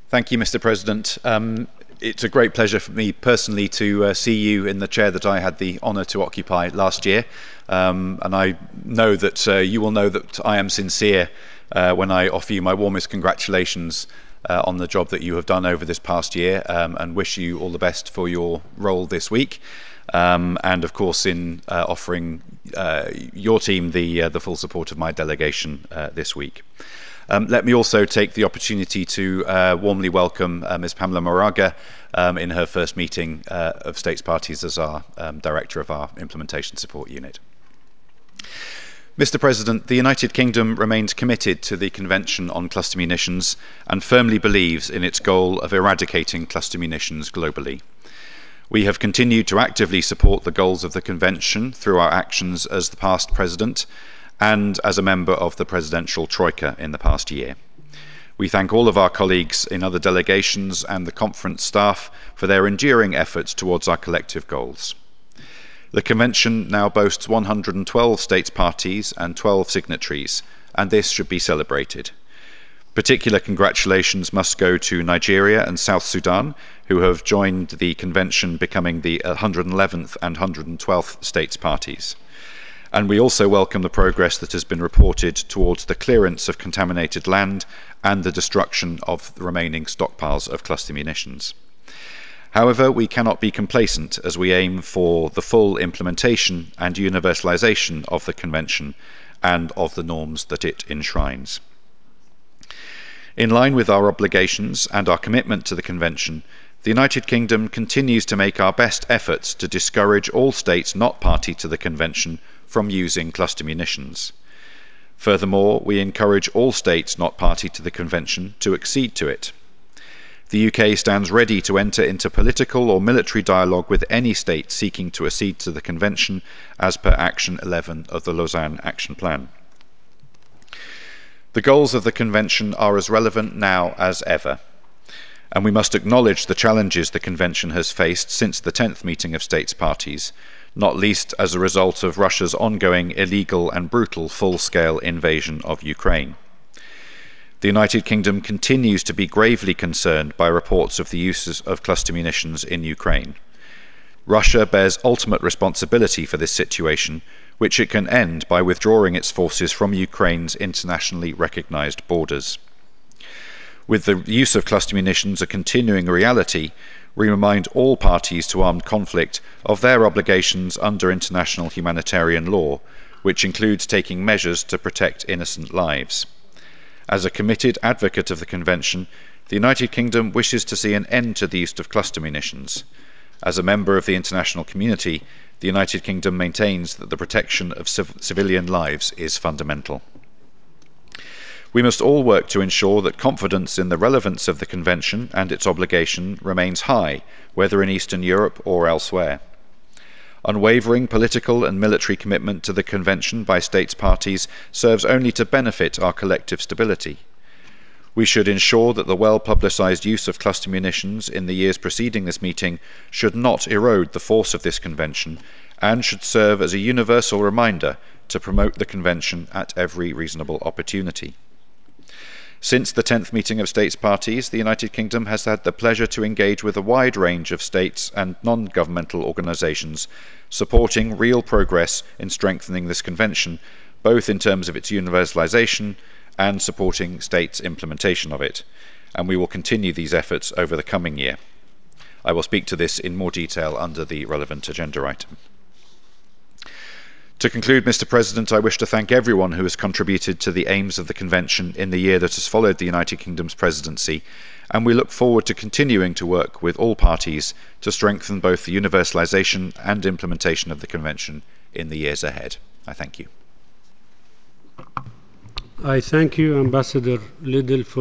Thank you, Mr. President. It's a great pleasure for me personally to see you in the chair that I had the honour to occupy last year. And I know that you will know that I am sincere when I offer you my warmest congratulations on the job that you have done over this past year, and wish you all the best for your role this week. And of course in offering your team the full support of my delegation this week. Let me also take the opportunity to warmly welcome Ms. Pamela Moraga in her first meeting of States Parties as our Director of our Implementation Support Unit. Mr. President, the United Kingdom remains committed to the Convention on Cluster Munitions and firmly believes in its goal of eradicating cluster munitions globally. We have continued to actively support the goals of the Convention through our actions as the past President and as a member of the Presidential Troika in the past year. We thank all of our colleagues in other delegations and the conference staff for their enduring efforts towards our collective goals. The Convention now boasts 112 states parties and 12 signatories, and this should be celebrated. Particular congratulations must go to Nigeria and South Sudan, who have joined the Convention, becoming the 111th and 112th states parties. And we also welcome the progress that has been reported towards the clearance of contaminated land and the destruction of the remaining stockpiles of cluster munitions. However, we cannot be complacent as we aim for the full implementation and universalisation of the Convention and of the norms that it enshrines. In line with our obligations and our commitment to the Convention, the United Kingdom continues to make our best efforts to discourage all states not party to the Convention from using cluster munitions. Furthermore, we encourage all states not party to the Convention to accede to it. The UK stands ready to enter into political or military dialogue with any state seeking to accede to the Convention as per Action 11 of the Lausanne Action Plan. The goals of the Convention are as relevant now as ever, and we must acknowledge the challenges the Convention has faced since the 10th meeting of states parties, not least as a result of Russia's ongoing illegal and brutal full-scale invasion of Ukraine. The United Kingdom continues to be gravely concerned by reports of the use of cluster munitions in Ukraine. Russia bears ultimate responsibility for this situation, which it can end by withdrawing its forces from Ukraine's internationally recognised borders. With the use of cluster munitions a continuing reality, we remind all parties to armed conflict of their obligations under international humanitarian law, which includes taking measures to protect innocent lives. As a committed advocate of the Convention, the United Kingdom wishes to see an end to the use of cluster munitions. As a member of the international community, the United Kingdom maintains that the protection of civilian lives is fundamental. We must all work to ensure that confidence in the relevance of the Convention and its obligation remains high, whether in Eastern Europe or elsewhere. Unwavering political and military commitment to the Convention by states parties serves only to benefit our collective stability. We should ensure that the well-publicised use of cluster munitions in the years preceding this meeting should not erode the force of this Convention and should serve as a universal reminder to promote the Convention at every reasonable opportunity. Since the 10th meeting of states parties, the United Kingdom has had the pleasure to engage with a wide range of states and non-governmental organisations, supporting real progress in strengthening this Convention, both in terms of its universalisation and supporting states' implementation of it, and we will continue these efforts over the coming year. I will speak to this in more detail under the relevant agenda item. To conclude, Mr. President, I wish to thank everyone who has contributed to the aims of the Convention in the year that has followed the United Kingdom's presidency, and we look forward to continuing to work with all parties to strengthen both the universalisation and implementation of the Convention in the years ahead. I thank you. I thank you, Ambassador Liddle, for